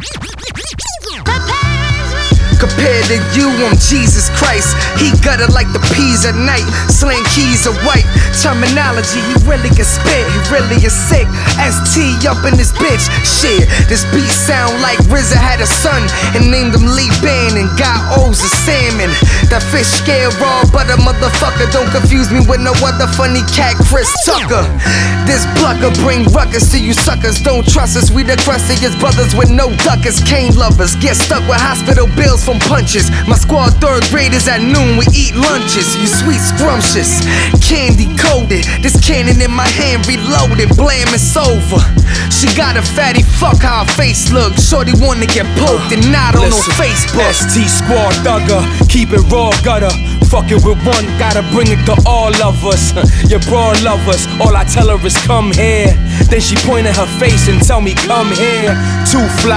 Compared to you, I'm Jesus Christ. He gutted like the peas at night. Slang keys are white. Terminology, he really can spit. He really is sick. ST up in this bitch. Shit, this beat sound like RZA had a son and named him Lee Ban and got O's of salmon. That fish scared raw, but a motherfucker. Don't confuse me with no other funny cat, Chris Tucker. This plucker bring ruckus to you suckers. Don't trust us, we the crustiest brothers with no duckers. Cane lovers get stuck with hospital bills from punches. My squad third graders at noon, we eat lunches. You sweet scrumptious, candy coated. This cannon in my hand reloaded, blam, it's over. She got a fatty, fuck how her face look. Shorty wanna get poked and not on no Facebook. ST squad thugger, keep it raw gutter. Fucking with one, gotta bring it to all of us. Your broad lovers, all I tell her is come here. Then she point at her face and tell me come here. Too fly.